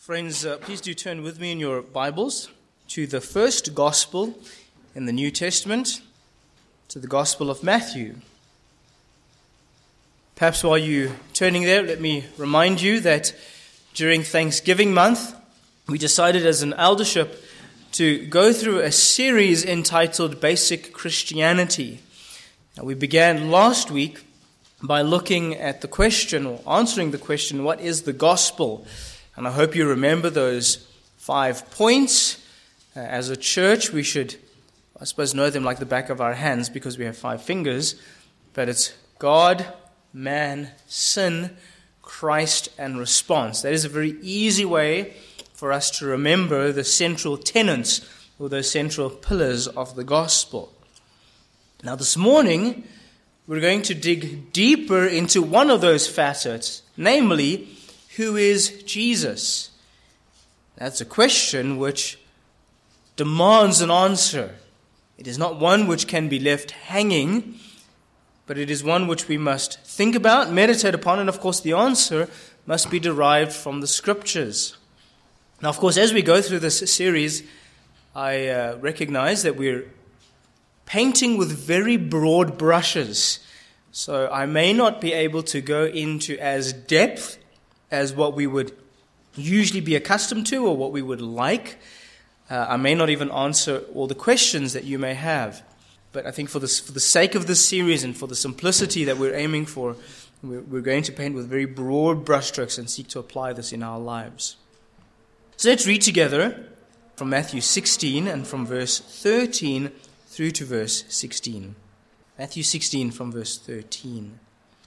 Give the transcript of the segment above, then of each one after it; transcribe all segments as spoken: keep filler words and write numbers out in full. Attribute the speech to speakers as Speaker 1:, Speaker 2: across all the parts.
Speaker 1: Friends, uh, please do turn with me in your Bibles to the first gospel in the New Testament, to the Gospel of Matthew. Perhaps while you're turning there, let me remind you that during Thanksgiving month, we decided as an eldership to go through a series entitled Basic Christianity. Now, we began last week by looking at the question, or answering the question, what is the gospel? And I hope you remember those five points. Uh, as a church, we should, I suppose, know them like the back of our hands because we have five fingers. But it's God, man, sin, Christ, and response. That is a very easy way for us to remember the central tenets or those central pillars of the gospel. Now this morning, we're going to dig deeper into one of those facets, namely, who is Jesus? That's a question which demands an answer. It is not one which can be left hanging, but it is one which we must think about, meditate upon, and of course the answer must be derived from the Scriptures. Now, of course, as we go through this series, I uh, recognize that we're painting with very broad brushes. So I may not be able to go into as depth as what we would usually be accustomed to or what we would like. Uh, I may not even answer all the questions that you may have. But I think for, this, for the sake of this series and for the simplicity that we're aiming for, we're, we're going to paint with very broad brushstrokes and seek to apply this in our lives. So let's read together from Matthew sixteen and from verse thirteen through to verse sixteen. Matthew sixteen from verse thirteen.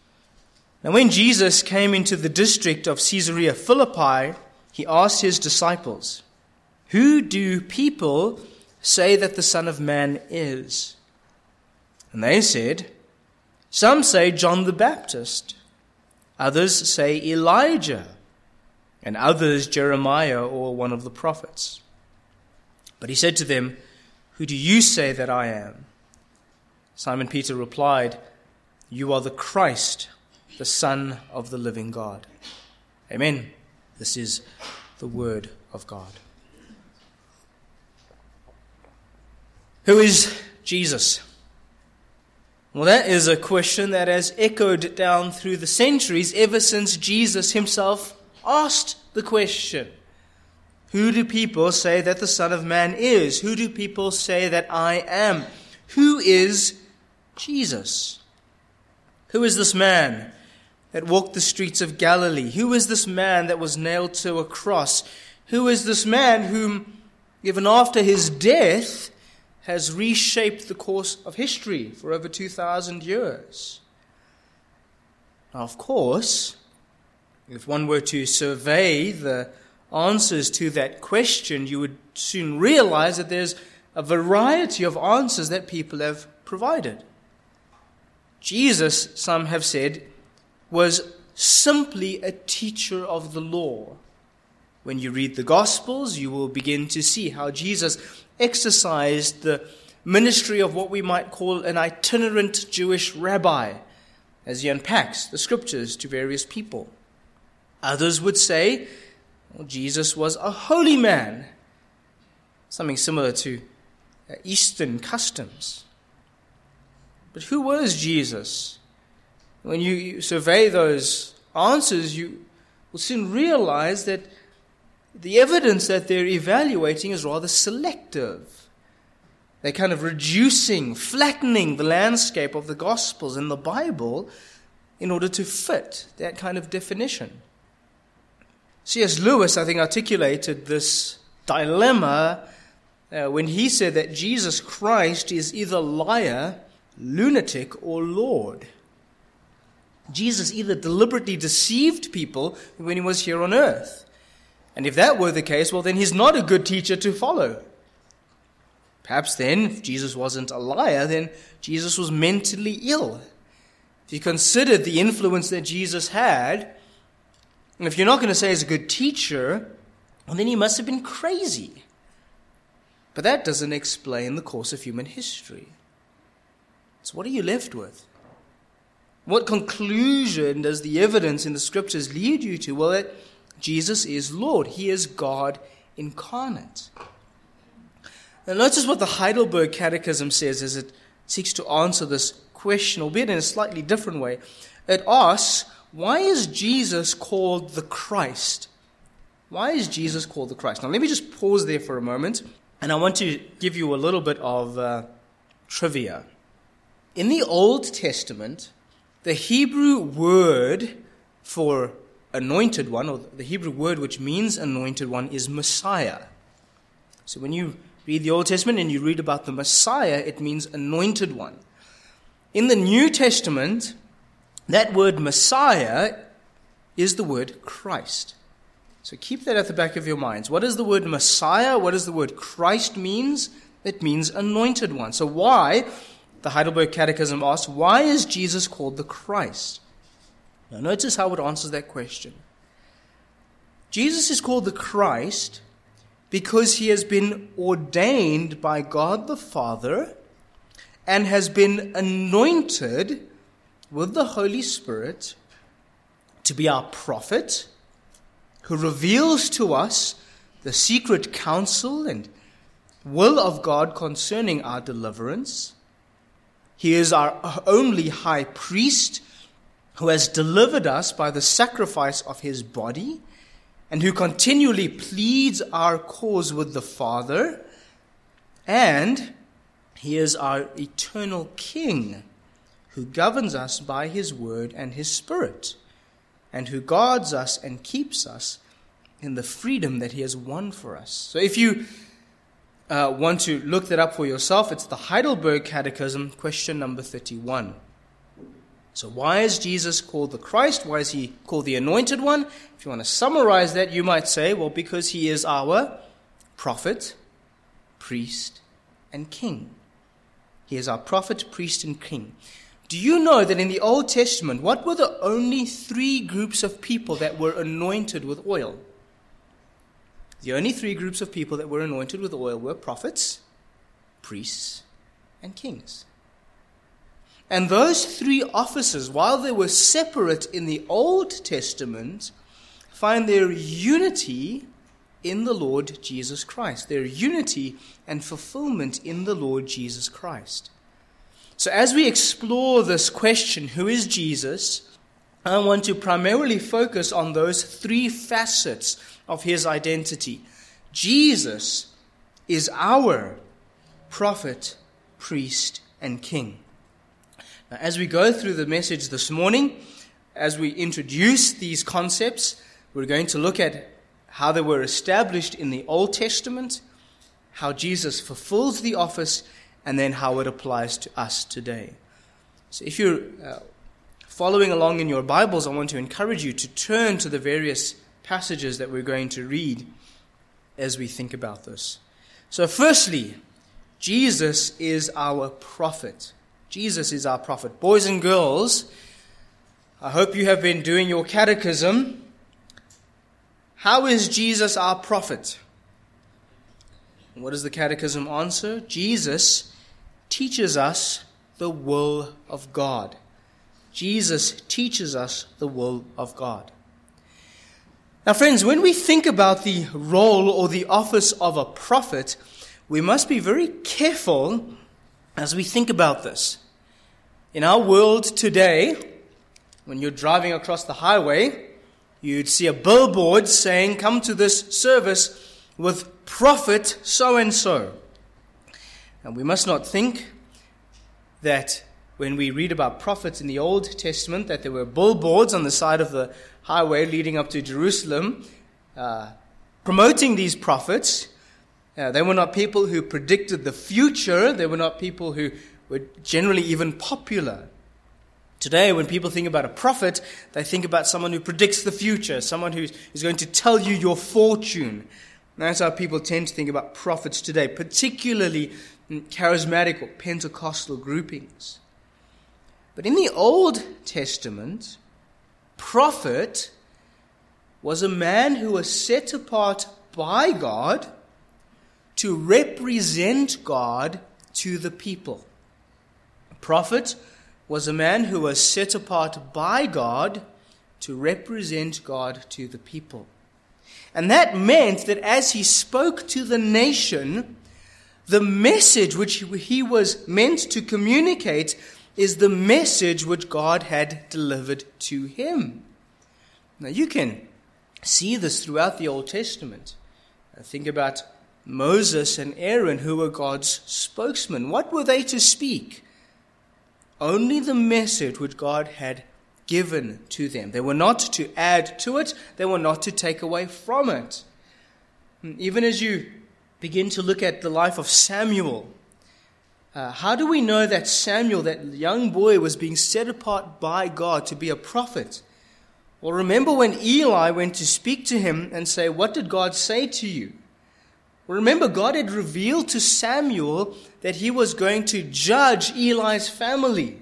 Speaker 1: Now when Jesus came into the district of Caesarea Philippi, he asked his disciples, "Who do people say that the Son of Man is?" And they said, "Some say John the Baptist, others say Elijah, and others Jeremiah or one of the prophets." But he said to them, "Who do you say that I am?" Simon Peter replied, "You are the Christ, the Son of the living God." Amen. This is the word of God. Who is Jesus? Well, that is a question that has echoed down through the centuries ever since Jesus himself asked the question. Who do people say that the Son of Man is? Who do people say that I am? Who is Jesus? Who is this man that walked the streets of Galilee? Who is this man that was nailed to a cross? Who is this man whom, even after his death, has reshaped the course of history for over two thousand years? Now, of course, if one were to survey the answers to that question, you would soon realize that there's a variety of answers that people have provided. Jesus, some have said, was simply a teacher of the law. When you read the Gospels, you will begin to see how Jesus exercised the ministry of what we might call an itinerant Jewish rabbi, as he unpacks the Scriptures to various people. Others would say, well, Jesus was a holy man, something similar to Eastern customs. But who was Jesus? When you survey those answers, you will soon realize that the evidence that they're evaluating is rather selective. They're kind of reducing, flattening the landscape of the Gospels and the Bible in order to fit that kind of definition. C S Lewis, I think, articulated this dilemma uh, when he said that Jesus Christ is either liar, lunatic, or Lord. Jesus either deliberately deceived people when he was here on earth. And if that were the case, well, then he's not a good teacher to follow. Perhaps then, if Jesus wasn't a liar, then Jesus was mentally ill. If you considered the influence that Jesus had, and if you're not going to say he's a good teacher, well, then he must have been crazy. But that doesn't explain the course of human history. So what are you left with? What conclusion does the evidence in the Scriptures lead you to? Well, it Jesus is Lord. He is God incarnate. Now notice what the Heidelberg Catechism says as it seeks to answer this question, albeit in a slightly different way. It asks, why is Jesus called the Christ? Why is Jesus called the Christ? Now let me just pause there for a moment, and I want to give you a little bit of uh, trivia. In the Old Testament, the Hebrew word for anointed one, or the Hebrew word which means anointed one, is Messiah. So when you read the Old Testament and you read about the Messiah, it means anointed one. In the New Testament, that word Messiah is the word Christ. So keep that at the back of your minds. What does the word Messiah, what does the word Christ means? It means anointed one. So why, the Heidelberg Catechism asks, why is Jesus called the Christ? Now notice how it answers that question. Jesus is called the Christ because he has been ordained by God the Father and has been anointed with the Holy Spirit to be our prophet, who reveals to us the secret counsel and will of God concerning our deliverance. He is our only high priest who has delivered us by the sacrifice of his body and who continually pleads our cause with the Father. And he is our eternal King who governs us by his word and his Spirit, and who guards us and keeps us in the freedom that he has won for us. So if you uh, want to look that up for yourself, it's the Heidelberg Catechism, question number thirty-one. So why is Jesus called the Christ? Why is he called the Anointed One? If you want to summarize that, you might say, well, because he is our prophet, priest, and king. He is our prophet, priest, and king. Do you know that in the Old Testament, what were the only three groups of people that were anointed with oil? The only three groups of people that were anointed with oil were prophets, priests, and kings. And those three offices, while they were separate in the Old Testament, find their unity in the Lord Jesus Christ. Their unity and fulfillment in the Lord Jesus Christ. So as we explore this question, who is Jesus, I want to primarily focus on those three facets of his identity. Jesus is our prophet, priest, and king. Now, as we go through the message this morning, as we introduce these concepts, we're going to look at how they were established in the Old Testament, how Jesus fulfills the office, and then how it applies to us today. So if you're uh, following along in your Bibles, I want to encourage you to turn to the various passages that we're going to read as we think about this. So firstly, Jesus is our prophet. Jesus is our prophet. Boys and girls, I hope you have been doing your catechism. How is Jesus our prophet? What does the catechism answer? Jesus teaches us the will of God. Jesus teaches us the will of God. Now, friends, when we think about the role or the office of a prophet, we must be very careful as we think about this. In our world today, when you're driving across the highway, you'd see a billboard saying, "Come to this service with prophet so-and-so." And we must not think that when we read about prophets in the Old Testament, that there were billboards on the side of the highway leading up to Jerusalem uh, promoting these prophets. Uh, they were not people who predicted the future. They were not people who were generally even popular. Today, when people think about a prophet, they think about someone who predicts the future, someone who is going to tell you your fortune. That's how people tend to think about prophets today, particularly charismatic or Pentecostal groupings. But in the Old Testament, prophet was a man who was set apart by God to represent God to the people. A prophet was a man who was set apart by God to represent God to the people. And that meant that as he spoke to the nation, the message which he was meant to communicate is the message which God had delivered to him. Now you can see this throughout the Old Testament. Think about Moses and Aaron, who were God's spokesmen. What were they to speak? Only the message which God had given to them. They were not to add to it. They were not to take away from it. Even as you begin to look at the life of Samuel, uh, how do we know that Samuel, that young boy, was being set apart by God to be a prophet? Well, remember when Eli went to speak to him and say, "What did God say to you?" Well, remember, God had revealed to Samuel that he was going to judge Eli's family.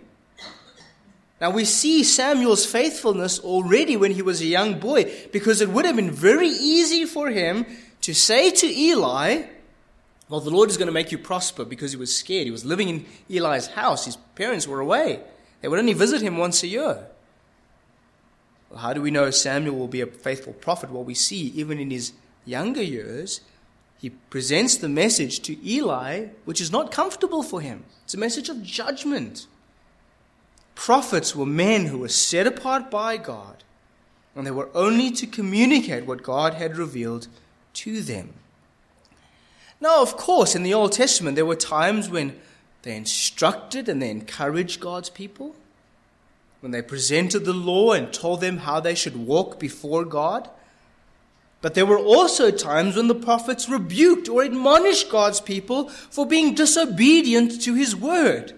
Speaker 1: Now we see Samuel's faithfulness already when he was a young boy, because it would have been very easy for him to say to Eli, well, the Lord is going to make you prosper, because he was scared. He was living in Eli's house. His parents were away. They would only visit him once a year. Well, how do we know Samuel will be a faithful prophet? Well, we see even in his younger years, he presents the message to Eli, which is not comfortable for him. It's a message of judgment. Prophets were men who were set apart by God, and they were only to communicate what God had revealed to them. Now, of course, in the Old Testament, there were times when they instructed and they encouraged God's people, when they presented the law and told them how they should walk before God. But there were also times when the prophets rebuked or admonished God's people for being disobedient to his word.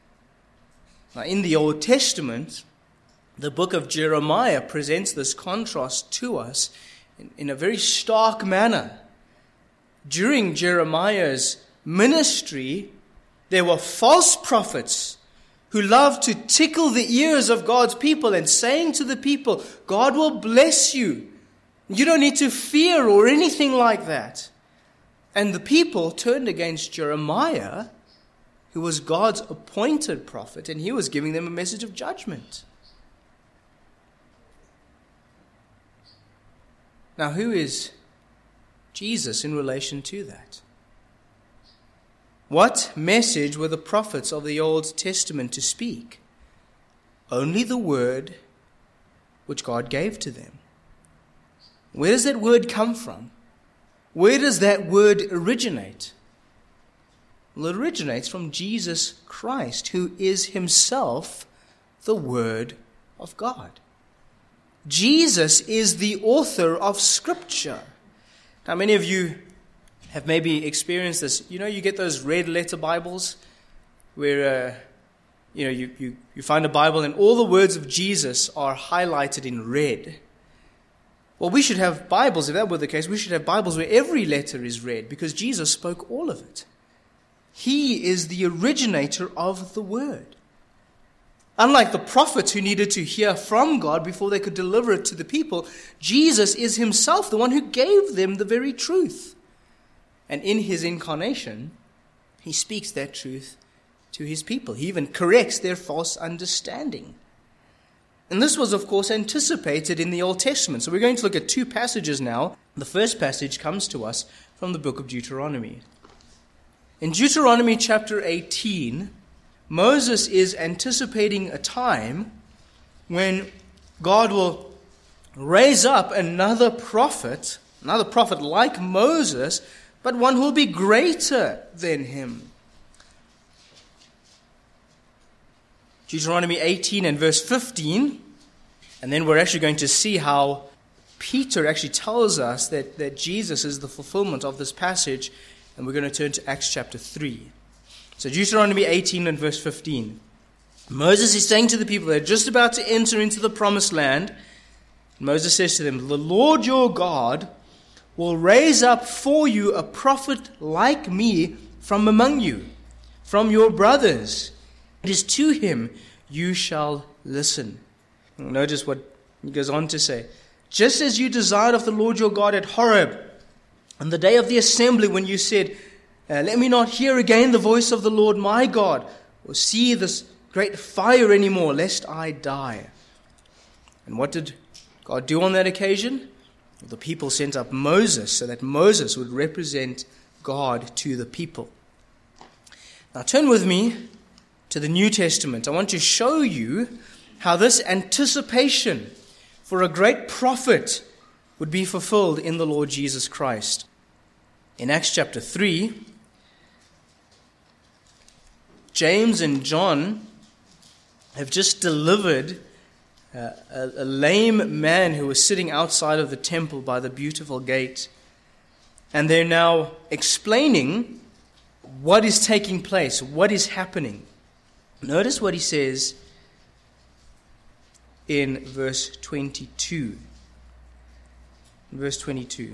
Speaker 1: Now, in the Old Testament, the book of Jeremiah presents this contrast to us in, in a very stark manner. During Jeremiah's ministry, there were false prophets who loved to tickle the ears of God's people and saying to the people, God will bless you. You don't need to fear or anything like that. And the people turned against Jeremiah, who was God's appointed prophet, and he was giving them a message of judgment. Now, who is Jesus in relation to that? What message were the prophets of the Old Testament to speak? Only the word which God gave to them. Where does that word come from? Where does that word originate? Well, it originates from Jesus Christ, who is himself the Word of God. Jesus is the author of Scripture. Now, many of you have maybe experienced this. You know, you get those red letter Bibles where, uh, you know, you, you, you find a Bible and all the words of Jesus are highlighted in red. Well, we should have Bibles, if that were the case, we should have Bibles where every letter is red, because Jesus spoke all of it. He is the originator of the word. Unlike the prophets who needed to hear from God before they could deliver it to the people, Jesus is himself the one who gave them the very truth. And in his incarnation, he speaks that truth to his people. He even corrects their false understanding. And this was, of course, anticipated in the Old Testament. So we're going to look at two passages now. The first passage comes to us from the book of Deuteronomy. In Deuteronomy chapter eighteen, Moses is anticipating a time when God will raise up another prophet, another prophet like Moses, but one who will be greater than him. Deuteronomy eighteen and verse fifteen, and then we're actually going to see how Peter actually tells us that, that Jesus is the fulfillment of this passage, and we're going to turn to Acts chapter three. So Deuteronomy eighteen and verse fifteen. Moses is saying to the people, they're just about to enter into the promised land. Moses says to them, the Lord your God will raise up for you a prophet like me from among you, from your brothers. It is to him you shall listen. Notice what he goes on to say. Just as you desired of the Lord your God at Horeb, on the day of the assembly when you said, uh, let me not hear again the voice of the Lord my God, or see this great fire anymore, lest I die. And what did God do on that occasion? The people sent up Moses so that Moses would represent God to the people. Now turn with me to the New Testament. I want to show you how this anticipation for a great prophet would be fulfilled in the Lord Jesus Christ. In Acts chapter three, James and John have just delivered uh, a, a lame man who was sitting outside of the temple by the beautiful gate. And they're now explaining what is taking place, what is happening. Notice what he says in verse twenty-two. Verse twenty-two.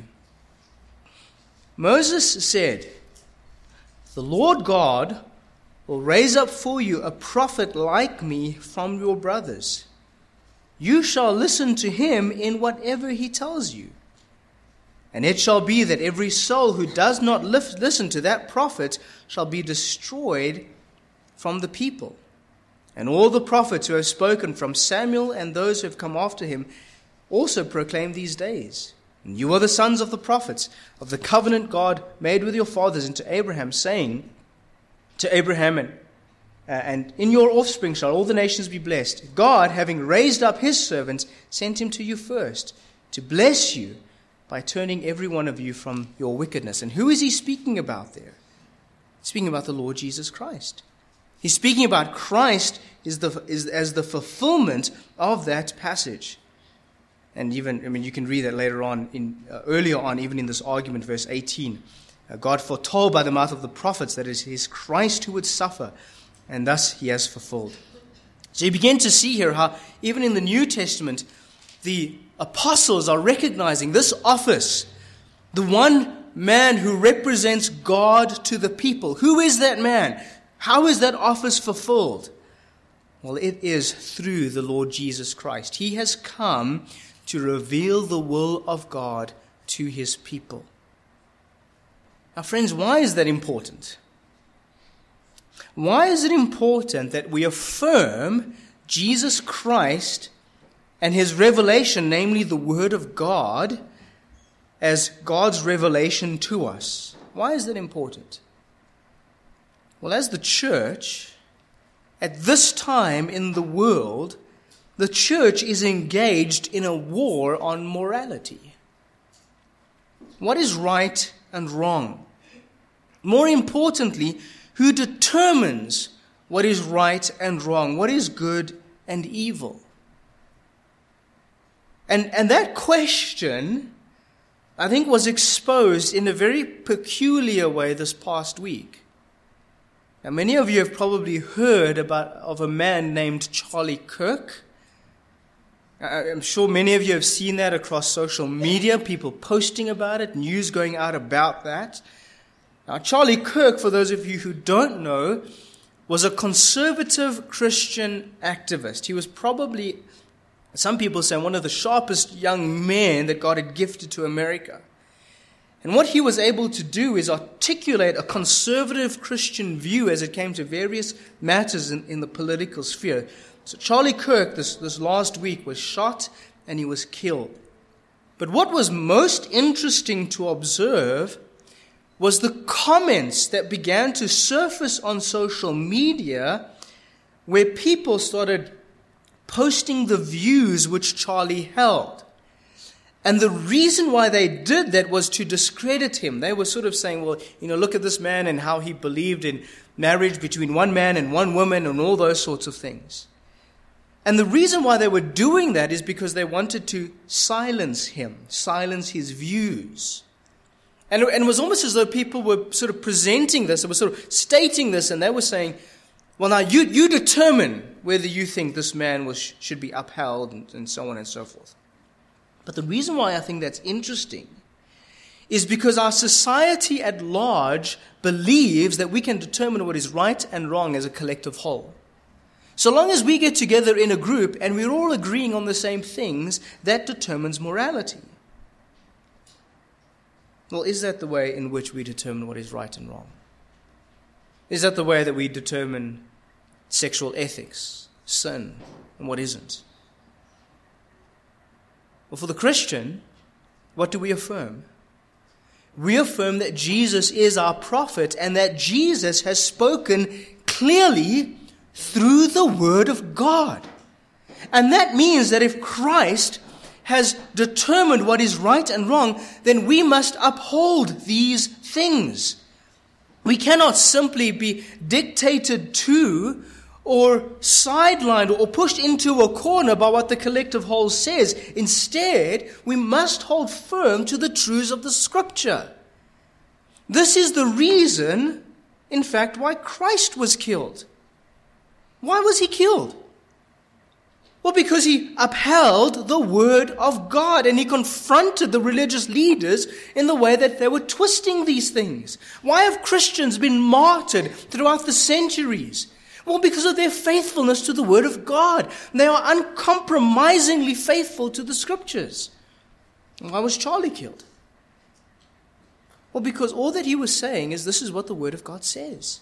Speaker 1: Moses said, "The Lord God will raise up for you a prophet like me from your brothers. You shall listen to him in whatever he tells you. And it shall be that every soul who does not listen to that prophet shall be destroyed from the people. And all the prophets who have spoken from Samuel and those who have come after him also proclaim these days. And you are the sons of the prophets, of the covenant God made with your fathers and to Abraham, saying to Abraham, and, uh, and in your offspring shall all the nations be blessed. God, having raised up his servant, sent him to you first, to bless you by turning every one of you from your wickedness." And who is he speaking about there? He's speaking about the Lord Jesus Christ. He's speaking about Christ is the, is, as the fulfillment of that passage. And even, I mean, you can read that later on, in uh, earlier on, even in this argument, verse eighteen. Uh, God foretold by the mouth of the prophets that it is his Christ who would suffer, and thus he has fulfilled. So you begin to see here how, even in the New Testament, the apostles are recognizing this office, the one man who represents God to the people. Who is that man? How is that office fulfilled? Well, it is through the Lord Jesus Christ. He has come to reveal the will of God to his people. Now, friends, why is that important? Why is it important that we affirm Jesus Christ and his revelation, namely the Word of God, as God's revelation to us? Why is that important? Well, as the church, at this time in the world, the church is engaged in a war on morality. What is right and wrong? More importantly, who determines what is right and wrong, what is good and evil? And, and that question, I think, was exposed in a very peculiar way this past week. Now, many of you have probably heard about of a man named Charlie Kirk. I'm sure many of you have seen that across social media, people posting about it, news going out about that. Now, Charlie Kirk, for those of you who don't know, was a conservative Christian activist. He was probably, some people say, one of the sharpest young men that God had gifted to America. And what he was able to do is articulate a conservative Christian view as it came to various matters in, in the political sphere. So Charlie Kirk, this, this last week, was shot and he was killed. But what was most interesting to observe was the comments that began to surface on social media where people started posting the views which Charlie held. And the reason why they did that was to discredit him. They were sort of saying, well, you know, look at this man and how he believed in marriage between one man and one woman and all those sorts of things. And the reason why they were doing that is because they wanted to silence him, silence his views. And it was almost as though people were sort of presenting this, they were sort of stating this, and they were saying, well, now you, you determine whether you think this man was, should be upheld, and, and so on and so forth. But the reason why I think that's interesting is because our society at large believes that we can determine what is right and wrong as a collective whole. So long as we get together in a group and we're all agreeing on the same things, that determines morality. Well, is that the way in which we determine what is right and wrong? Is that the way that we determine sexual ethics, sin, and what isn't? Well, for the Christian, what do we affirm? We affirm that Jesus is our prophet and that Jesus has spoken clearly through the Word of God. And that means that if Christ has determined what is right and wrong, then we must uphold these things. We cannot simply be dictated to or sidelined or pushed into a corner by what the collective whole says. Instead, we must hold firm to the truths of the Scripture. This is the reason, in fact, why Christ was killed. Why was he killed? Well, because he upheld the Word of God and he confronted the religious leaders in the way that they were twisting these things. Why have Christians been martyred throughout the centuries? Well, because of their faithfulness to the Word of God. They are uncompromisingly faithful to the Scriptures. And why was Charlie killed? Well, because all that he was saying is this is what the Word of God says.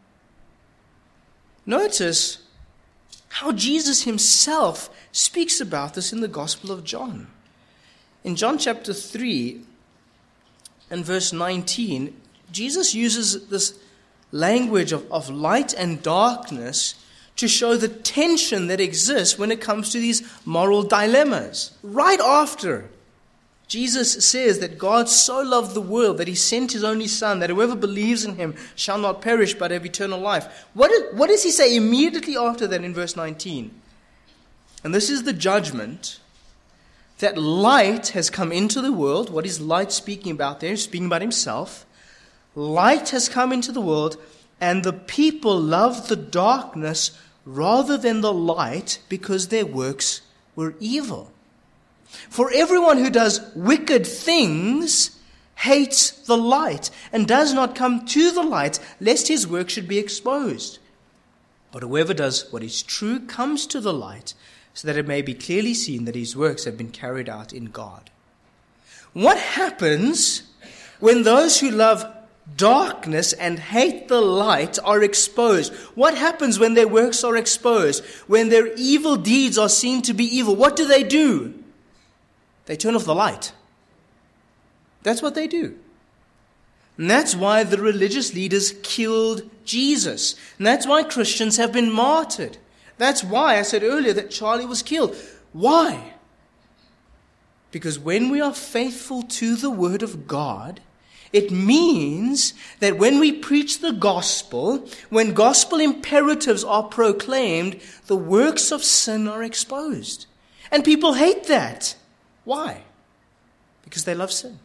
Speaker 1: Notice how Jesus himself speaks about this in the Gospel of John. In John chapter three and verse nineteen, Jesus uses this language of, of light and darkness to show the tension that exists when it comes to these moral dilemmas. Right after Jesus says that God so loved the world that he sent his only Son, that whoever believes in him shall not perish but have eternal life. What, is, what does he say immediately after that in verse nineteen? And this is the judgment, that light has come into the world. What is light speaking about there? He's speaking about himself. Light has come into the world, and the people loved the darkness rather than the light because their works were evil. For everyone who does wicked things hates the light and does not come to the light, lest his work should be exposed. But whoever does what is true comes to the light, so that it may be clearly seen that his works have been carried out in God. What happens when those who love darkness and hate the light are exposed? What happens when their works are exposed? When their evil deeds are seen to be evil, what do they do? They turn off the light. That's what they do. And that's why the religious leaders killed Jesus. And that's why Christians have been martyred. That's why I said earlier that Charlie was killed. Why? Because when we are faithful to the Word of God, it means that when we preach the gospel, when gospel imperatives are proclaimed, the works of sin are exposed. And people hate that. Why? Because they love sin.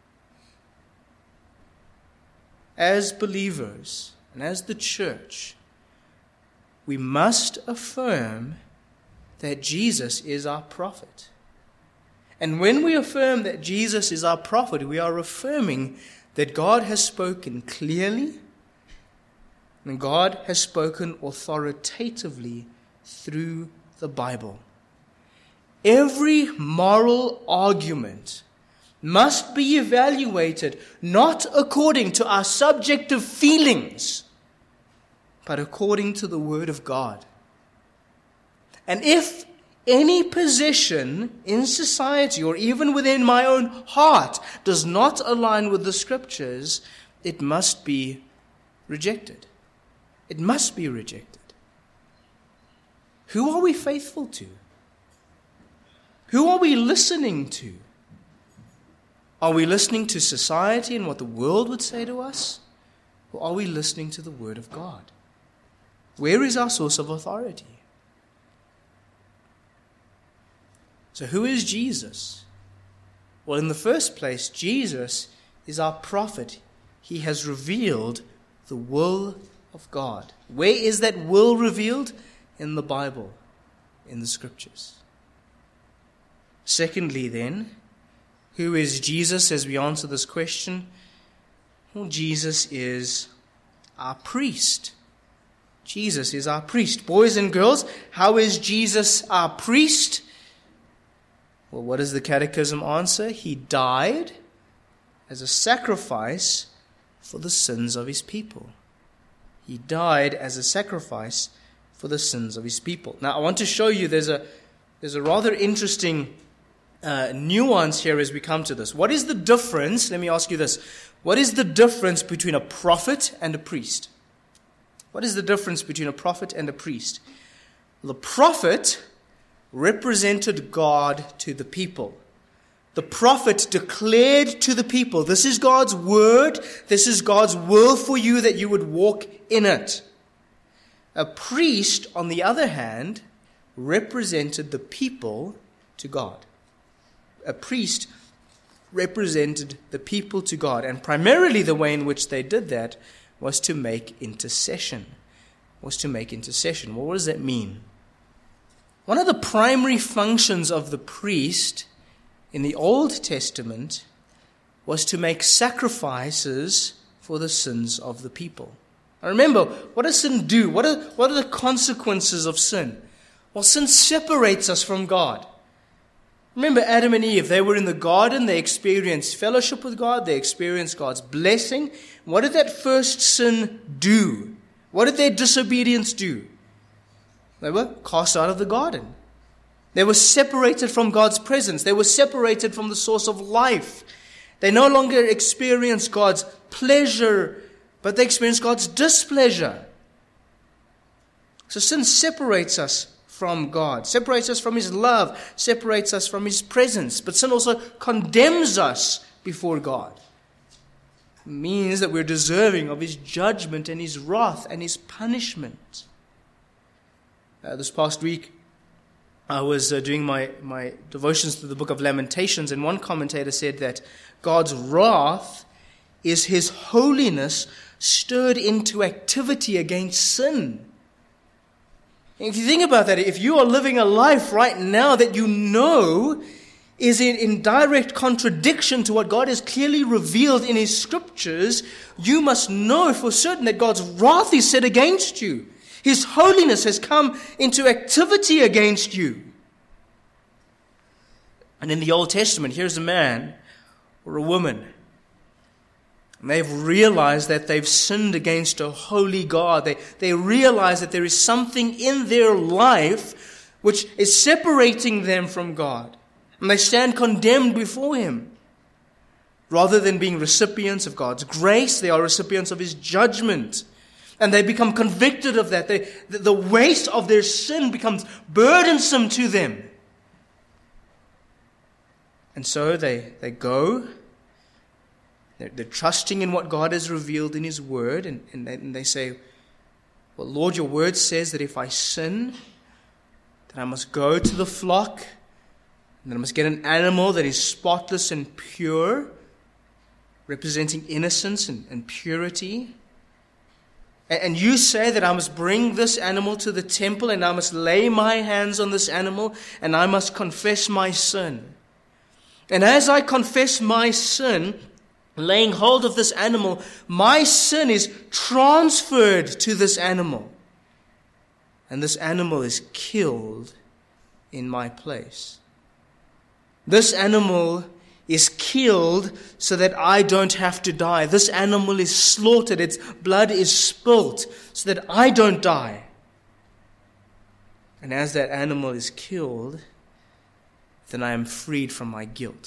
Speaker 1: As believers and as the church, we must affirm that Jesus is our prophet. And when we affirm that Jesus is our prophet, we are affirming that God has spoken clearly and God has spoken authoritatively through the Bible. Every moral argument must be evaluated not according to our subjective feelings, but according to the Word of God. And if any position in society or even within my own heart does not align with the Scriptures, it must be rejected. It must be rejected. Who are we faithful to? Who are we listening to? Are we listening to society and what the world would say to us? Or are we listening to the Word of God? Where is our source of authority? So who is Jesus? Well, in the first place, Jesus is our prophet. He has revealed the will of God. Where is that will revealed? In the Bible, in the Scriptures. Secondly, then, who is Jesus as we answer this question? Well, Jesus is our priest. Jesus is our priest. Boys and girls, how is Jesus our priest? Well, what does the Catechism answer? He died as a sacrifice for the sins of his people. He died as a sacrifice for the sins of his people. Now, I want to show you there's a there's a rather interesting uh, nuance here as we come to this. What is the difference? Let me ask you this. What is the difference between a prophet and a priest? What is the difference between a prophet and a priest? The prophet represented God to the people. The prophet declared to the people, this is God's word, this is God's will for you, that you would walk in it. A priest, on the other hand, represented the people to God. A priest represented the people to God, and primarily the way in which they did that was to make intercession. Was to make intercession. Well, what does that mean? One of the primary functions of the priest in the Old Testament was to make sacrifices for the sins of the people. Now remember, what does sin do? What are, what are the consequences of sin? Well, sin separates us from God. Remember Adam and Eve, they were in the garden, they experienced fellowship with God, they experienced God's blessing. What did that first sin do? What did their disobedience do? They were cast out of the garden. They were separated from God's presence. They were separated from the source of life. They no longer experienced God's pleasure, but they experienced God's displeasure. So sin separates us from God, separates us from His love, separates us from His presence. But sin also condemns us before God. It means that we're deserving of His judgment and His wrath and His punishment. Uh, this past week, I was uh, doing my, my devotions to the book of Lamentations, and one commentator said that God's wrath is His holiness stirred into activity against sin. And if you think about that, if you are living a life right now that you know is in, in direct contradiction to what God has clearly revealed in His scriptures, you must know for certain that God's wrath is set against you. His holiness has come into activity against you. And in the Old Testament, here's a man or a woman. And they've realized that they've sinned against a holy God. They, they realize that there is something in their life which is separating them from God. And they stand condemned before Him. Rather than being recipients of God's grace, they are recipients of His judgment. And they become convicted of that. They, the weight of their sin becomes burdensome to them. And so they, they go. They're, they're trusting in what God has revealed in His Word. And, and, they, and they say, well, Lord, your Word says that if I sin, then I must go to the flock. And then I must get an animal that is spotless and pure, representing innocence and, and purity. And you say that I must bring this animal to the temple, and I must lay my hands on this animal, and I must confess my sin. And as I confess my sin, laying hold of this animal, my sin is transferred to this animal. And this animal is killed in my place. This animal is killed so that I don't have to die. This animal is slaughtered. Its blood is spilt so that I don't die. And as that animal is killed, then I am freed from my guilt.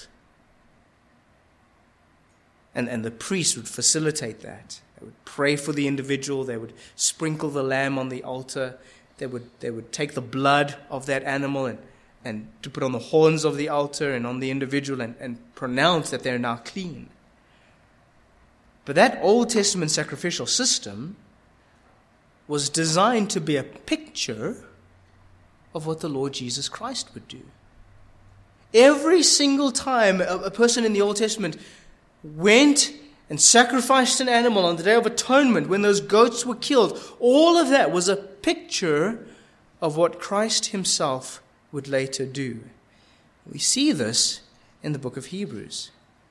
Speaker 1: And, and the priest would facilitate that. They would pray for the individual. They would sprinkle the lamb on the altar. They would, they would take the blood of that animal and and to put on the horns of the altar and on the individual and, and pronounce that they're now clean. But that Old Testament sacrificial system was designed to be a picture of what the Lord Jesus Christ would do. Every single time a, a person in the Old Testament went and sacrificed an animal on the Day of Atonement, when those goats were killed, all of that was a picture of what Christ Himself would later do. We see this in the book of Hebrews.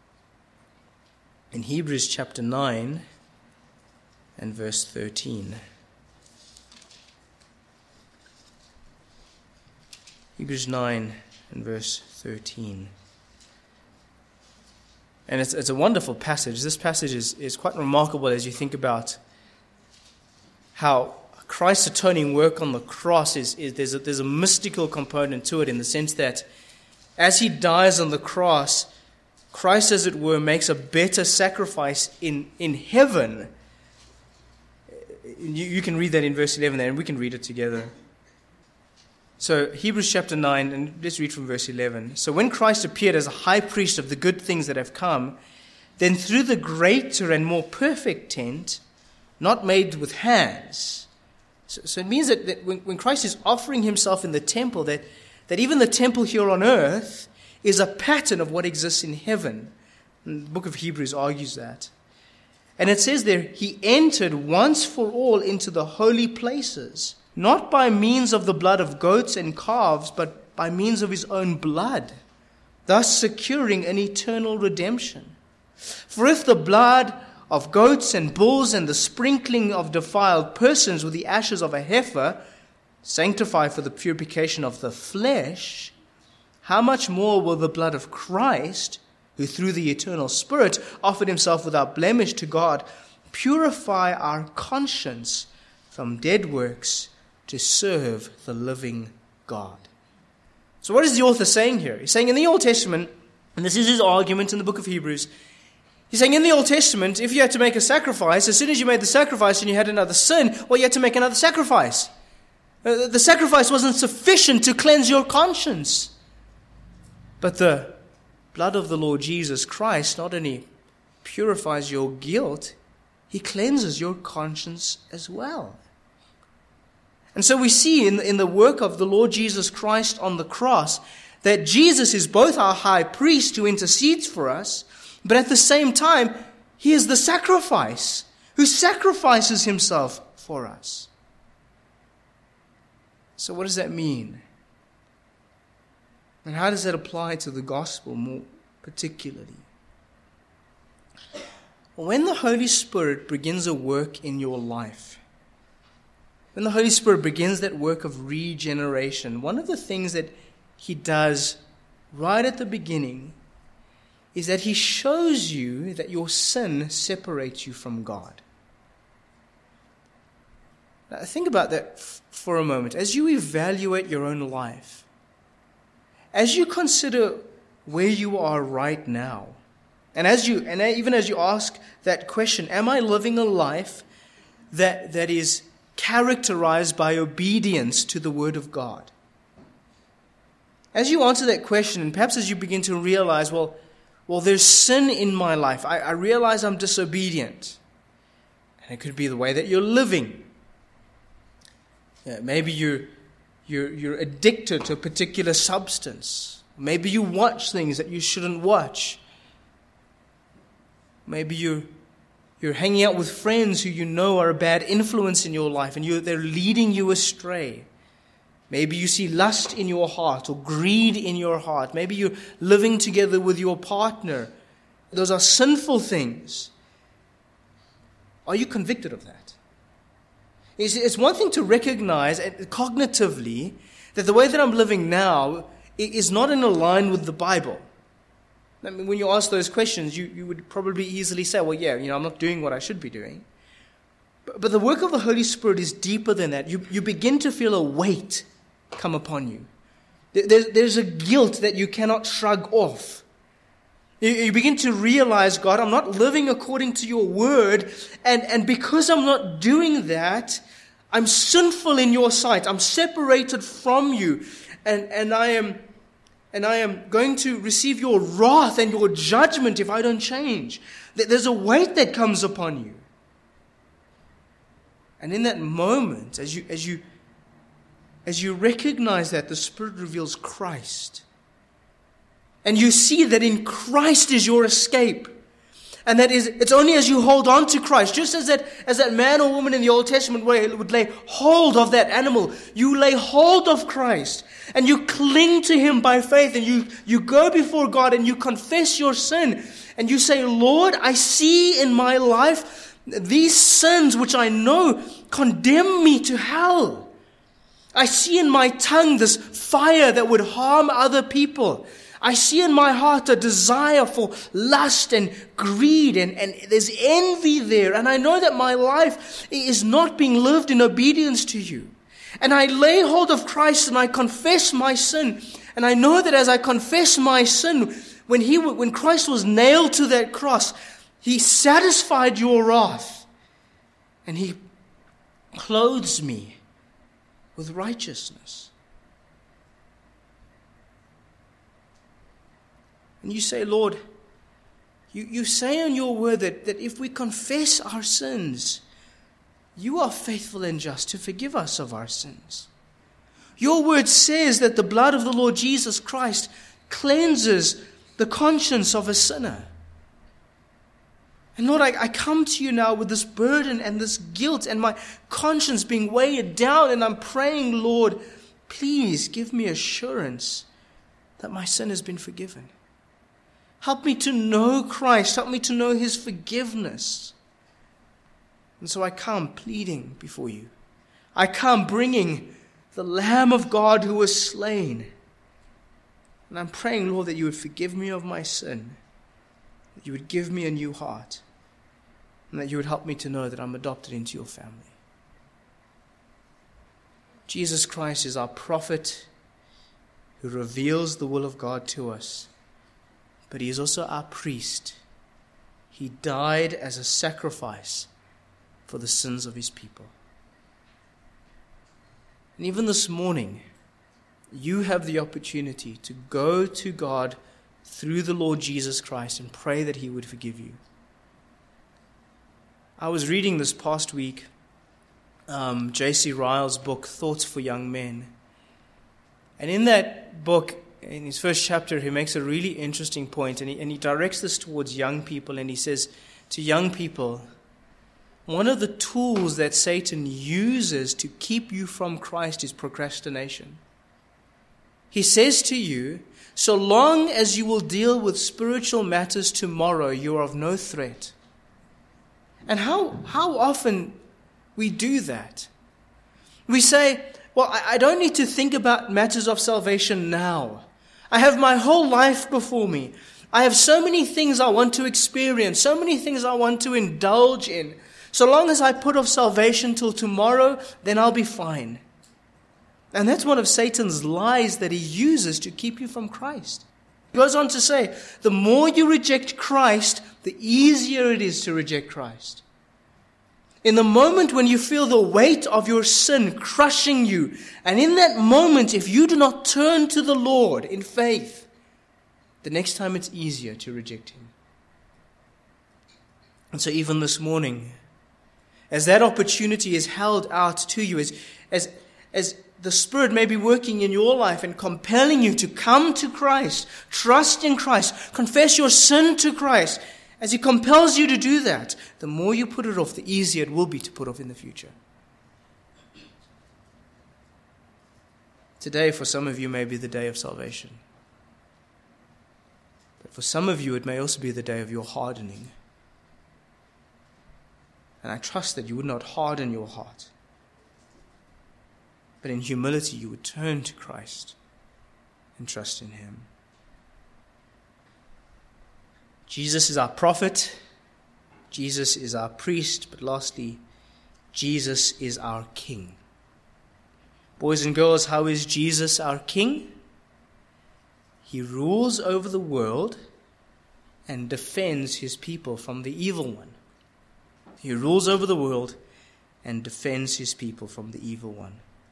Speaker 1: In Hebrews chapter nine and verse thirteen. Hebrews nine and verse thirteen. And it's, it's a wonderful passage. This passage is, is quite remarkable as you think about how Christ's atoning work on the cross is, is there's, a, there's a mystical component to it, in the sense that As he dies on the cross, Christ, as it were, makes a better sacrifice in, in heaven. You, you can read that in verse eleven there, and we can read it together. So Hebrews chapter nine, and let's read from verse eleven. So when Christ appeared as a high priest of the good things that have come, then through the greater and more perfect tent, not made with hands. So, so it means that, that when, when Christ is offering himself in the temple, that, that even the temple here on earth is a pattern of what exists in heaven. And the book of Hebrews argues that. And it says there, he entered once for all into the holy places, not by means of the blood of goats and calves, but by means of his own blood, thus securing an eternal redemption. For if the blood of goats and bulls and the sprinkling of defiled persons with the ashes of a heifer sanctify for the purification of the flesh, how much more will the blood of Christ, who through the eternal Spirit offered himself without blemish to God, purify our conscience from dead works to serve the living God. So what is the author saying here? He's saying in the Old Testament, and this is his argument in the book of Hebrews, he's saying in the Old Testament, if you had to make a sacrifice, as soon as you made the sacrifice and you had another sin, well, you had to make another sacrifice. Uh, the sacrifice wasn't sufficient to cleanse your conscience. But the blood of the Lord Jesus Christ not only purifies your guilt, he cleanses your conscience as well. And so we see in, in the work of the Lord Jesus Christ on the cross that Jesus is both our high priest who intercedes for us, but at the same time, he is the sacrifice who sacrifices himself for us. So what does that mean? And how does that apply to the gospel more particularly? When the Holy Spirit begins a work in your life, when the Holy Spirit begins that work of regeneration, one of the things that he does right at the beginning is that he shows you that your sin separates you from God. Now, think about that f- for a moment. As you evaluate your own life, as you consider where you are right now, and as you, and even as you ask that question, am I living a life that that is characterized by obedience to the Word of God? As you answer that question, and perhaps as you begin to realize, well, well, there's sin in my life. I, I realize I'm disobedient. And it could be the way that you're living. Yeah, maybe you're, you're, you're addicted to a particular substance. Maybe you watch things that you shouldn't watch. Maybe you're, you're hanging out with friends who you know are a bad influence in your life and you, they're leading you astray. Maybe you see lust in your heart or greed in your heart. Maybe you're living together with your partner. Those are sinful things. Are you convicted of that? It's one thing to recognize cognitively that the way that I'm living now is not in line with the Bible. I mean, when you ask those questions, you, you would probably easily say, well, yeah, you know, I'm not doing what I should be doing. But, but the work of the Holy Spirit is deeper than that. You, you begin to feel a weight come upon you. There, there's a guilt that you cannot shrug off. You, you begin to realize, God, I'm not living according to your word, and, and because I'm not doing that, I'm sinful in your sight. I'm separated from you, and, and I am and I am going to receive your wrath and your judgment if I don't change. There's a weight that comes upon you. And in that moment, as you as you As you recognize that, the Spirit reveals Christ. And you see that in Christ is your escape. And that is, it's only as you hold on to Christ, just as that, as that man or woman in the Old Testament would lay hold of that animal, you lay hold of Christ. And you cling to him by faith. And you, you go before God and you confess your sin. And you say, Lord, I see in my life these sins which I know condemn me to hell. I see in my tongue this fire that would harm other people. I see in my heart a desire for lust and greed, and, and there's envy there. And I know that my life is not being lived in obedience to you. And I lay hold of Christ and I confess my sin. And I know that as I confess my sin, when he, when Christ was nailed to that cross, he satisfied your wrath. And he clothes me with righteousness. And you say, Lord, you, you say in your word that, that if we confess our sins, you are faithful and just to forgive us of our sins. Your word says that the blood of the Lord Jesus Christ cleanses the conscience of a sinner. And Lord, I, I come to you now with this burden and this guilt and my conscience being weighed down, and I'm praying, Lord, please give me assurance that my sin has been forgiven. Help me to know Christ. Help me to know his forgiveness. And so I come pleading before you. I come bringing the Lamb of God who was slain. And I'm praying, Lord, that you would forgive me of my sin, that you would give me a new heart, and that you would help me to know that I'm adopted into your family. Jesus Christ is our prophet who reveals the will of God to us, but he is also our priest. He died as a sacrifice for the sins of his people. And even this morning, you have the opportunity to go to God through the Lord Jesus Christ and pray that he would forgive you. I was reading this past week um, J C Ryle's book, Thoughts for Young Men. And in that book, in his first chapter, he makes a really interesting point, and he, and he directs this towards young people, and he says to young people, one of the tools that Satan uses to keep you from Christ is procrastination. He says to you, so long as you will deal with spiritual matters tomorrow, you are of no threat. And how, how often we do that? We say, well, I, I don't need to think about matters of salvation now. I have my whole life before me. I have so many things I want to experience, so many things I want to indulge in. So long as I put off salvation till tomorrow, then I'll be fine. And that's one of Satan's lies that he uses to keep you from Christ. He goes on to say, the more you reject Christ, the easier it is to reject Christ. In the moment when you feel the weight of your sin crushing you, and in that moment, if you do not turn to the Lord in faith, the next time it's easier to reject him. And so even this morning, as that opportunity is held out to you, as, as, as the Spirit may be working in your life and compelling you to come to Christ, trust in Christ, confess your sin to Christ, as he compels you to do that, the more you put it off, the easier it will be to put off in the future. Today, for some of you, may be the day of salvation. But for some of you, it may also be the day of your hardening. And I trust that you would not harden your heart, but in humility you would turn to Christ and trust in him. Jesus is our prophet. Jesus is our priest. But lastly, Jesus is our king. Boys and girls, how is Jesus our king? He rules over the world and defends his people from the evil one. He rules over the world and defends his people from the evil one.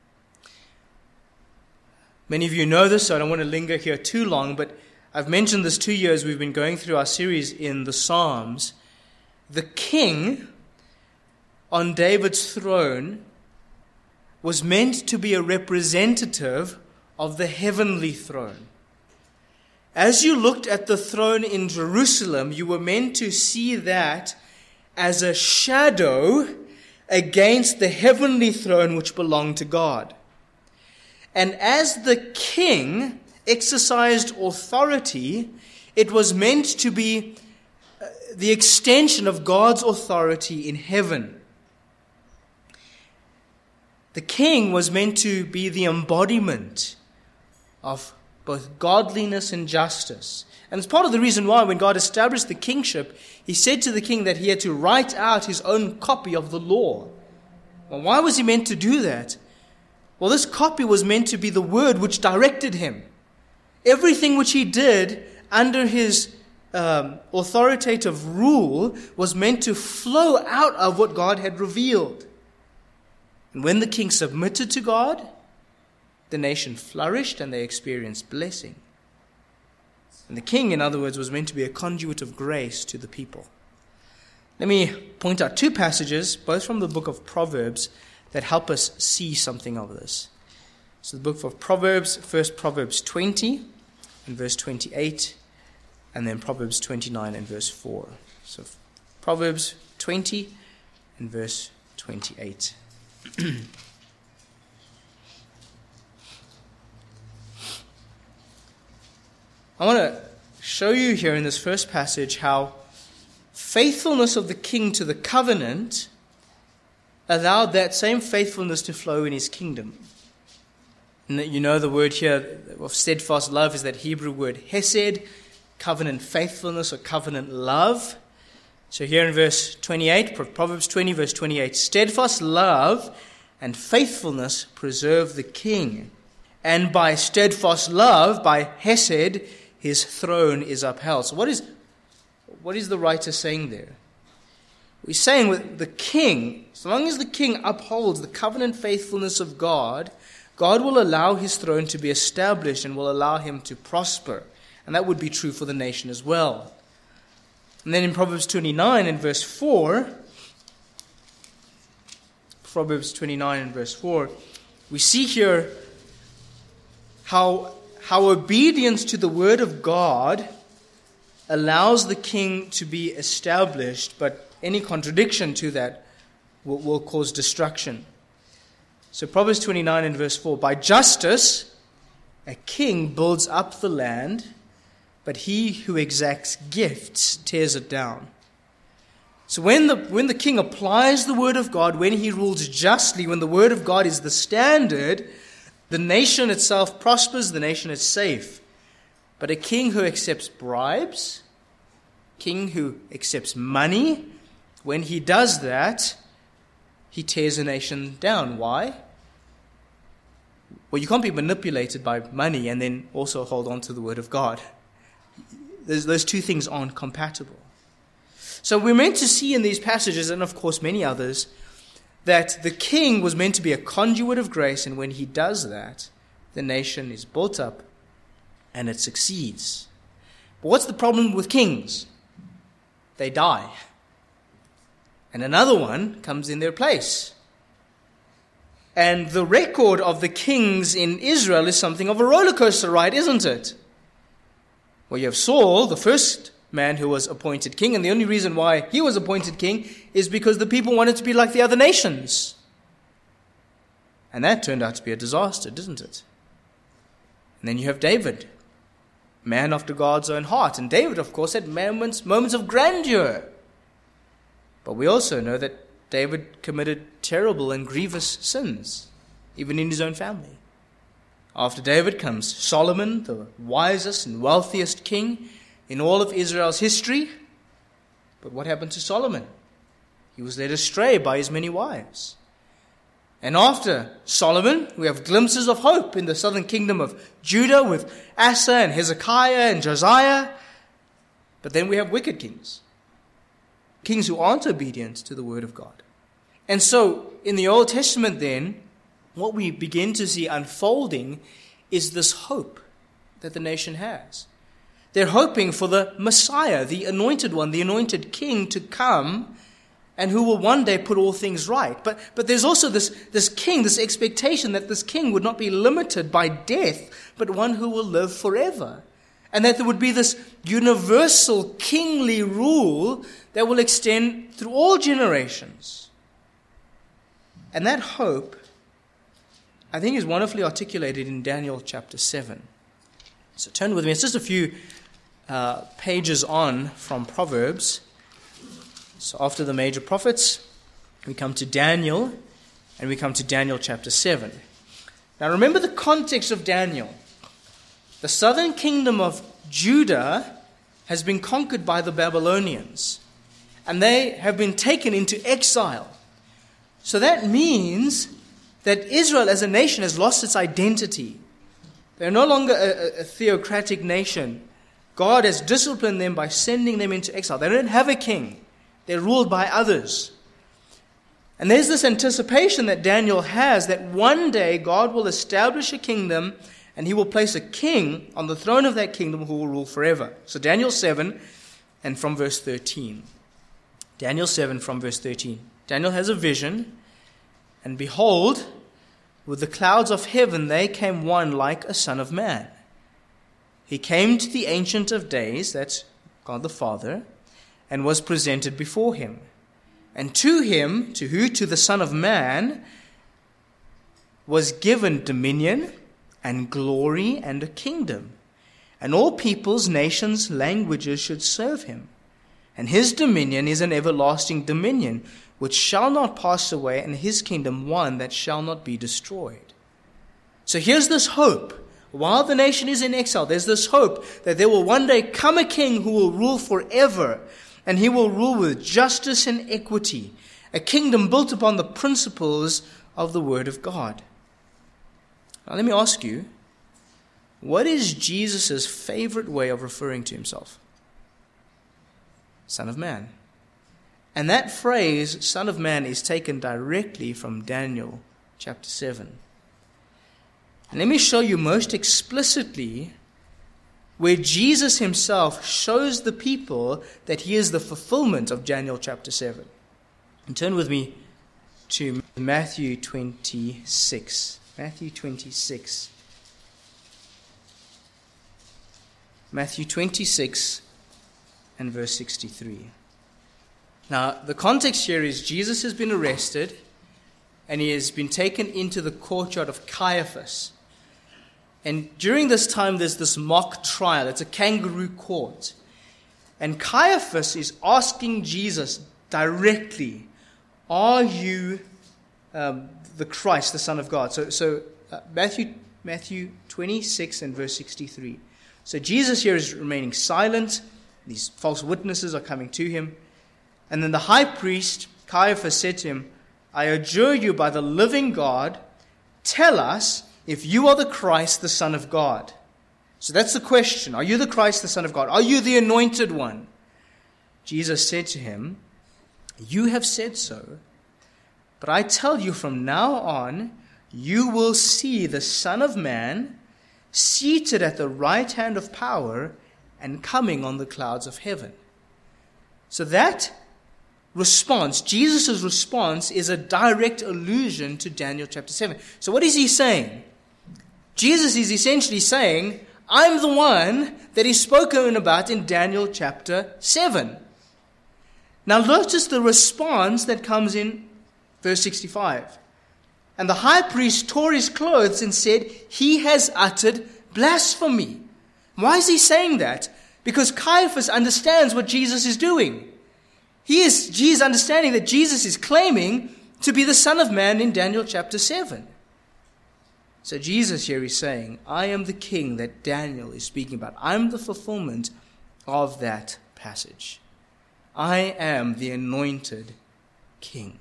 Speaker 1: Many of you know this, so I don't want to linger here too long, but I've mentioned this two years we've been going through our series in the Psalms. The king on David's throne was meant to be a representative of the heavenly throne. As you looked at the throne in Jerusalem, you were meant to see that as a shadow against the heavenly throne which belonged to God. And as the king exercised authority, it was meant to be the extension of God's authority in heaven. The king was meant to be the embodiment of both godliness and justice. And it's part of the reason why when God established the kingship, he said to the king that he had to write out his own copy of the law. Well, why was he meant to do that? Well, this copy was meant to be the word which directed him. Everything which he did under his um, authoritative rule was meant to flow out of what God had revealed. And when the king submitted to God, the nation flourished and they experienced blessing. And the king, in other words, was meant to be a conduit of grace to the people. Let me point out two passages, both from the book of Proverbs, that help us see something of this. So the book of Proverbs, first Proverbs twenty and verse twenty-eight, and then Proverbs twenty-nine and verse four. So Proverbs twenty and verse twenty-eight. I want to show you here in this first passage how faithfulness of the king to the covenant allowed that same faithfulness to flow in his kingdom. And you know the word here of steadfast love is that Hebrew word hesed, covenant faithfulness or covenant love. So here in verse twenty-eight, Proverbs twenty, verse twenty-eight, steadfast love and faithfulness preserve the king, and by steadfast love, by hesed, his throne is upheld. So what is, what is the writer saying there? He's saying with the king, so long as the king upholds the covenant faithfulness of God, God will allow his throne to be established and will allow him to prosper. And that would be true for the nation as well. And then in Proverbs twenty-nine and verse four, Proverbs twenty-nine and verse four, we see here how, how obedience to the word of God allows the king to be established, but any contradiction to that will, will cause destruction. So Proverbs twenty-nine and verse four, by justice a king builds up the land, but he who exacts gifts tears it down. So when the, when the king applies the word of God, when he rules justly, when the word of God is the standard, the nation itself prospers, the nation is safe. But a king who accepts bribes, king who accepts money, when he does that, he tears a nation down. Why? Well, you can't be manipulated by money and then also hold on to the word of God. Those, those two things aren't compatible. So we're meant to see in these passages, and of course many others, that the king was meant to be a conduit of grace, and when he does that, the nation is built up and it succeeds. But what's the problem with kings? They die. And another one comes in their place. And the record of the kings in Israel is something of a roller coaster ride, isn't it? Well, you have Saul, the first man who was appointed king, and the only reason why he was appointed king is because the people wanted to be like the other nations. And that turned out to be a disaster, didn't it? And then you have David, man after God's own heart. And David, of course, had moments, moments of grandeur. But we also know that David committed terrible and grievous sins, even in his own family. After David comes Solomon, the wisest and wealthiest king in all of Israel's history. But what happened to Solomon? He was led astray by his many wives. And after Solomon, we have glimpses of hope in the southern kingdom of Judah with Asa and Hezekiah and Josiah. But then we have wicked kings. Kings who aren't obedient to the word of God. And so, in the Old Testament then, what we begin to see unfolding is this hope that the nation has. They're hoping for the Messiah, the anointed one, the anointed king to come and who will one day put all things right. But, but there's also this, this king, this expectation that this king would not be limited by death, but one who will live forever. And that there would be this universal kingly rule that will extend through all generations. And that hope, I think, is wonderfully articulated in Daniel chapter seven. So turn with me. It's just a few uh, pages on from Proverbs. So after the major prophets, we come to Daniel, and we come to Daniel chapter seven. Now remember the context of Daniel. The southern kingdom of Judah has been conquered by the Babylonians, and they have been taken into exile. So that means that Israel as a nation has lost its identity. They're no longer a, a theocratic nation. God has disciplined them by sending them into exile. They don't have a king. They're ruled by others. And there's this anticipation that Daniel has that one day God will establish a kingdom and he will place a king on the throne of that kingdom who will rule forever. So Daniel seven and from verse thirteen. Daniel seven from verse thirteen. Daniel has a vision, and behold, with the clouds of heaven there came one like a son of man. He came to the Ancient of Days, that's God the Father, and was presented before him. And to him, to who? To the Son of Man, was given dominion and glory and a kingdom. And all peoples, nations, languages should serve him. And his dominion is an everlasting dominion, which shall not pass away, and his kingdom one that shall not be destroyed. So here's this hope. While the nation is in exile, there's this hope that there will one day come a king who will rule forever, and he will rule with justice and equity, a kingdom built upon the principles of the Word of God. Now let me ask you, what is Jesus' favorite way of referring to himself? Son of Man. And that phrase, Son of Man, is taken directly from Daniel chapter seven. And let me show you most explicitly where Jesus himself shows the people that he is the fulfillment of Daniel chapter seven. And turn with me to Matthew twenty-six. Matthew twenty-six. Matthew twenty-six and verse sixty-three. Now, the context here is Jesus has been arrested and he has been taken into the courtyard of Caiaphas. And during this time, there's this mock trial. It's a kangaroo court. And Caiaphas is asking Jesus directly, are you um, the Christ, the Son of God? So, so uh, Matthew, Matthew twenty-six and verse sixty-three. So Jesus here is remaining silent. These false witnesses are coming to him. And then the high priest, Caiaphas, said to him, I adjure you by the living God, tell us if you are the Christ, the Son of God. So that's the question. Are you the Christ, the Son of God? Are you the anointed one? Jesus said to him, you have said so. But I tell you, from now on, you will see the Son of Man seated at the right hand of power and coming on the clouds of heaven. So that response, Jesus' response, is a direct allusion to Daniel chapter seven. So what is he saying? Jesus is essentially saying, I'm the one that is spoken about in Daniel chapter seven. Now notice the response that comes in verse sixty-five. And the high priest tore his clothes and said, he has uttered blasphemy. Why is he saying that? Because Caiaphas understands what Jesus is doing. He is, Jesus understanding that Jesus is claiming to be the Son of Man in Daniel chapter seven. So Jesus here is saying, I am the king that Daniel is speaking about. I'm the fulfillment of that passage. I am the anointed king.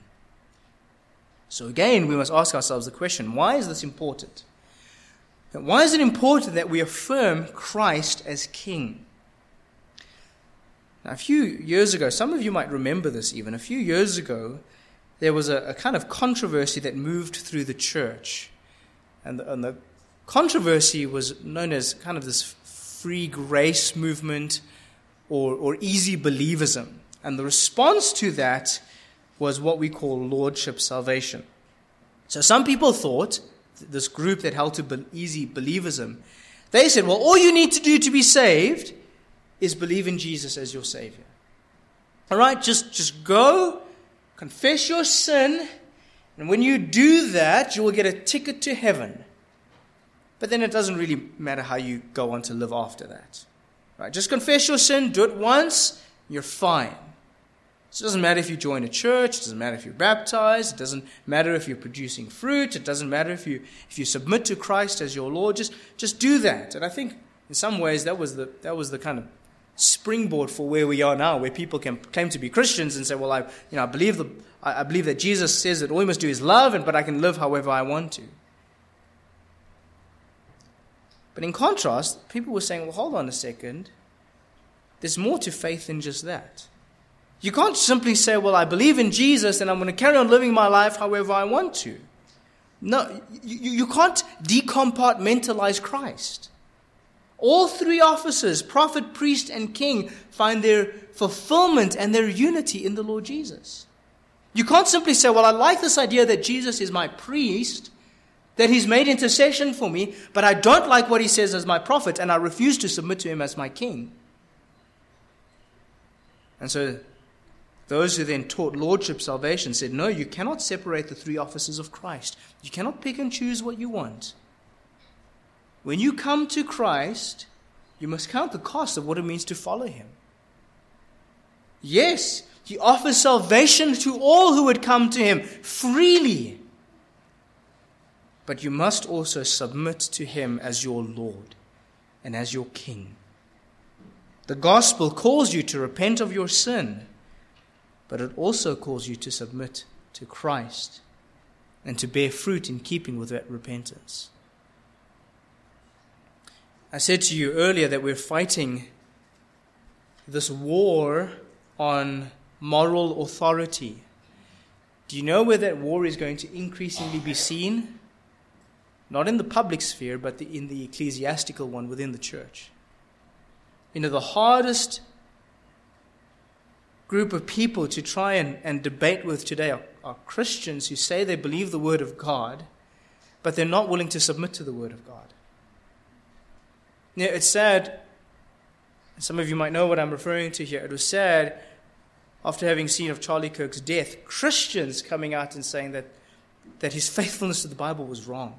Speaker 1: So again, we must ask ourselves the question, why is this important? Why is it important that we affirm Christ as king? Now, a few years ago, some of you might remember this even, a few years ago, there was a, a kind of controversy that moved through the church. And the, and the controversy was known as kind of this free grace movement or, or easy believism. And the response to that was what we call lordship salvation. So some people thought, this group that held to easy believism, they said, well, all you need to do to be saved is believe in Jesus as your Savior. All right, just, just go, confess your sin, and when you do that, you will get a ticket to heaven. But then it doesn't really matter how you go on to live after that. Right? Just confess your sin, do it once, you're fine. It doesn't matter if you join a church, it doesn't matter if you're baptized, it doesn't matter if you're producing fruit, it doesn't matter if you if you submit to Christ as your Lord, just just do that. And I think in some ways that was the that was the kind of springboard for where we are now, where people can claim to be Christians and say, well, I you know I believe the I, I believe that Jesus says that all we must do is love, and but I can live however I want to. But in contrast, people were saying, well, hold on a second. There's more to faith than just that. You can't simply say, well, I believe in Jesus and I'm going to carry on living my life however I want to. No, you, you can't decompartmentalize Christ. All three offices, prophet, priest, and king, find their fulfillment and their unity in the Lord Jesus. You can't simply say, well, I like this idea that Jesus is my priest, that he's made intercession for me, but I don't like what he says as my prophet, and I refuse to submit to him as my king. And so those who then taught lordship salvation said, no, you cannot separate the three offices of Christ. You cannot pick and choose what you want. When you come to Christ, you must count the cost of what it means to follow him. Yes, he offers salvation to all who would come to him freely. But you must also submit to him as your Lord and as your King. The gospel calls you to repent of your sin, but it also calls you to submit to Christ and to bear fruit in keeping with that repentance. I said to you earlier that we're fighting this war on moral authority. Do you know where that war is going to increasingly be seen? Not in the public sphere, but the, in the ecclesiastical one within the church. You know, the hardest group of people to try and, and debate with today are, are Christians who say they believe the Word of God, but they're not willing to submit to the Word of God. You know, it's sad, some of you might know what I'm referring to here. It was sad, after having seen of Charlie Kirk's death, Christians coming out and saying that, that his faithfulness to the Bible was wrong.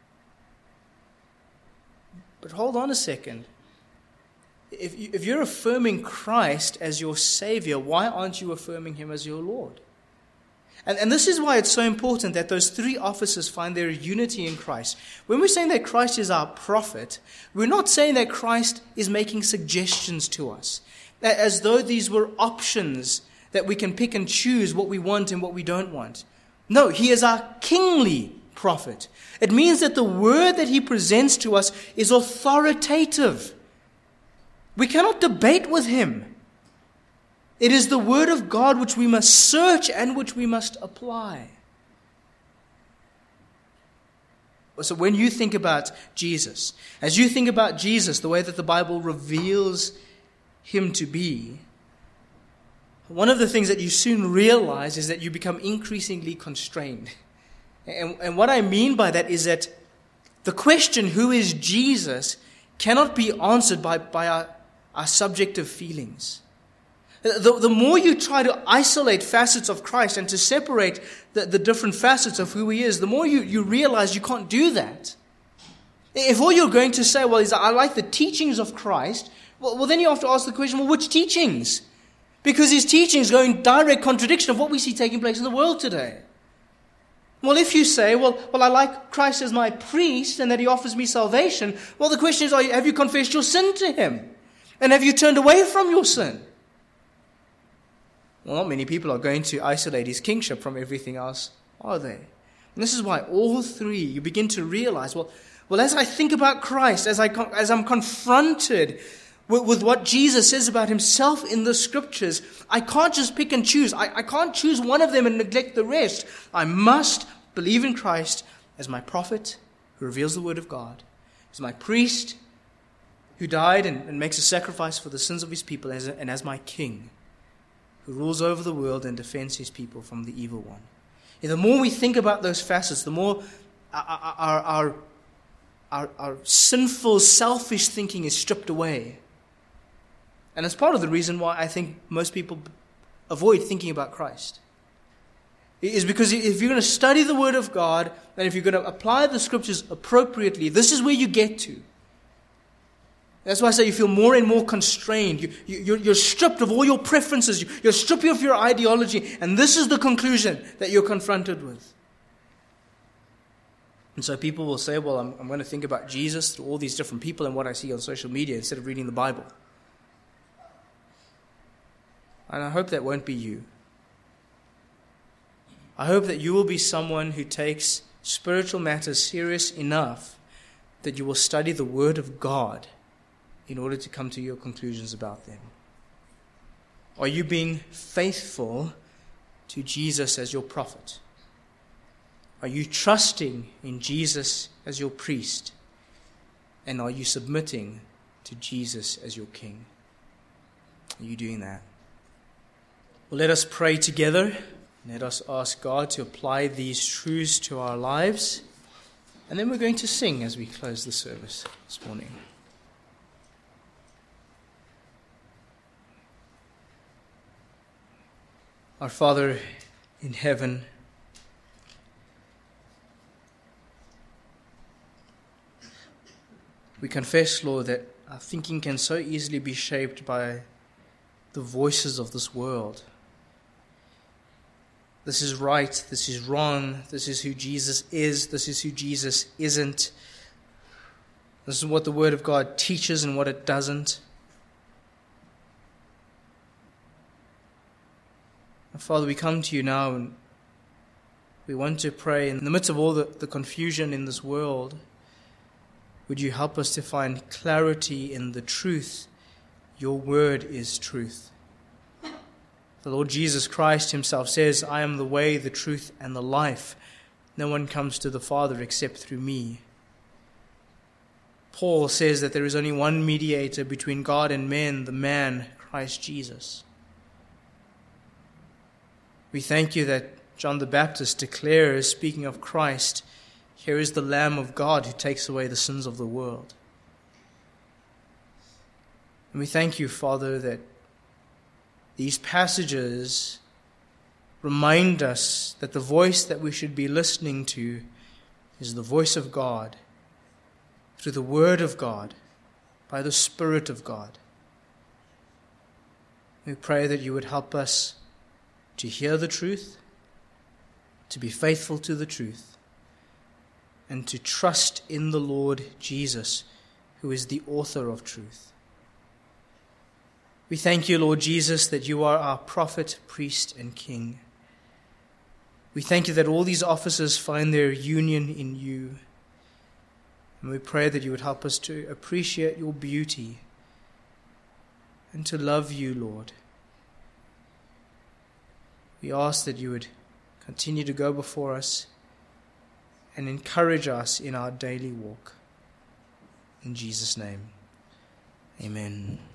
Speaker 1: But hold on a second. If, you, if you're affirming Christ as your Savior, why aren't you affirming him as your Lord? And, and this is why it's so important that those three offices find their unity in Christ. When we're saying that Christ is our prophet, we're not saying that Christ is making suggestions to us, as though these were options that we can pick and choose what we want and what we don't want. No, he is our kingly prophet. It means that the word that he presents to us is authoritative. We cannot debate with him. It is the word of God which we must search and which we must apply. So when you think about Jesus, as you think about Jesus, the way that the Bible reveals him to be, one of the things that you soon realize is that you become increasingly constrained. And, and what I mean by that is that the question, who is Jesus, cannot be answered by, by our, our subjective feelings. The, the more you try to isolate facets of Christ and to separate the, the different facets of who he is, the more you, you realize you can't do that. If all you're going to say, well, is I like the teachings of Christ, well, well, then you have to ask the question, well, which teachings? Because his teachings go in direct contradiction of what we see taking place in the world today. Well, if you say, well, well, I like Christ as my priest and that he offers me salvation, well, the question is, are you, have you confessed your sin to him? And have you turned away from your sin? Well, not many people are going to isolate his kingship from everything else, are they? And this is why all three, you begin to realize, well, well, as I think about Christ, as, I, as I'm confronted with, with what Jesus says about himself in the Scriptures, I can't just pick and choose. I, I can't choose one of them and neglect the rest. I must believe in Christ as my prophet who reveals the Word of God, as my priest who died and, and makes a sacrifice for the sins of his people, as a, and as my king who rules over the world and defends his people from the evil one. And the more we think about those facets, the more our, our, our, our, our sinful, selfish thinking is stripped away. And it's part of the reason why I think most people avoid thinking about Christ. It is because if you're going to study the Word of God, and if you're going to apply the Scriptures appropriately, this is where you get to. That's why I say you feel more and more constrained. You, you, you're, you're stripped of all your preferences. You, you're stripped of your ideology. And this is the conclusion that you're confronted with. And so people will say, well, I'm, I'm going to think about Jesus through all these different people and what I see on social media instead of reading the Bible. And I hope that won't be you. I hope that you will be someone who takes spiritual matters serious enough that you will study the Word of God in order to come to your conclusions about them? Are you being faithful to Jesus as your prophet? Are you trusting in Jesus as your priest? And are you submitting to Jesus as your king? Are you doing that? Well, let us pray together. Let us ask God to apply these truths to our lives. And then we're going to sing as we close the service this morning. Our Father in heaven, we confess, Lord, that our thinking can so easily be shaped by the voices of this world. This is right, this is wrong, this is who Jesus is, this is who Jesus isn't. This is what the Word of God teaches and what it doesn't. And Father, we come to you now and we want to pray in the midst of all the, the confusion in this world. Would you help us to find clarity in the truth? Your word is truth. The Lord Jesus Christ himself says, I am the way, the truth, and the life. No one comes to the Father except through me. Paul says that there is only one mediator between God and men, the man, Christ Jesus. We thank you that John the Baptist declares, speaking of Christ, here is the Lamb of God who takes away the sins of the world. And we thank you, Father, that these passages remind us that the voice that we should be listening to is the voice of God, through the Word of God, by the Spirit of God. We pray that you would help us to hear the truth, to be faithful to the truth, and to trust in the Lord Jesus, who is the author of truth. We thank you, Lord Jesus, that you are our prophet, priest, and king. We thank you that all these offices find their union in you. And we pray that you would help us to appreciate your beauty and to love you, Lord. We ask that you would continue to go before us and encourage us in our daily walk. In Jesus' name, amen.